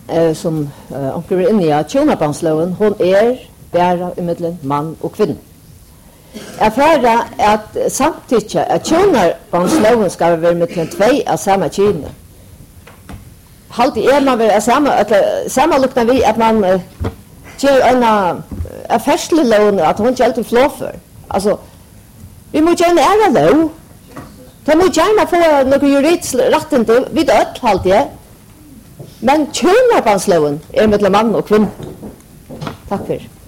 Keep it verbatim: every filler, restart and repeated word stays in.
eh, som eh, onkel er inne i, at tjonarbandsloven, hon er bæra imellom mann og kvinne. Jeg fører at samtidig at tjonarbandsloven skal være mellom tvei av samme kjønne. Halvtid er man vel samme, samme lukter vi at man uh, gjør en av ferdsleloven, at hun ikke alltid flåfer. Altså, vi må gjerne ære lov. De må gjerne få noe juridisk rettende, vi dødt halvtid. Men tjonarbandsloven er mellom mann og kvinne. Takk for.